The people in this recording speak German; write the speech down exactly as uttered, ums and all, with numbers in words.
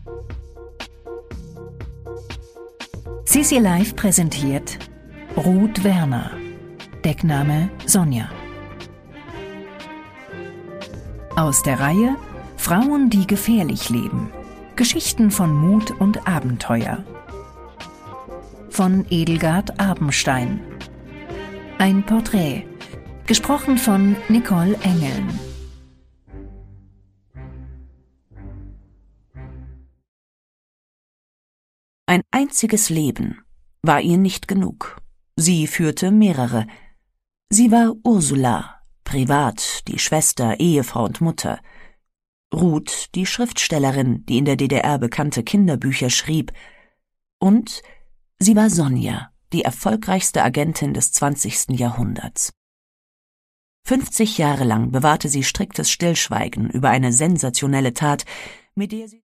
Sisi Live präsentiert Ruth Werner, Deckname Sonja. Aus der Reihe Frauen, die gefährlich leben. Geschichten von Mut und Abenteuer. Von Edelgard Abenstein. Ein Porträt. Gesprochen von Nicole Engeln. Ein einziges Leben war ihr nicht genug. Sie führte mehrere. Sie war Ursula, privat die Schwester, Ehefrau und Mutter. Ruth, die Schriftstellerin, die in der D D R bekannte Kinderbücher schrieb. Und sie war Sonja, die erfolgreichste Agentin des zwanzigsten Jahrhunderts. Fünfzig Jahre lang bewahrte sie striktes Stillschweigen über eine sensationelle Tat, mit der sie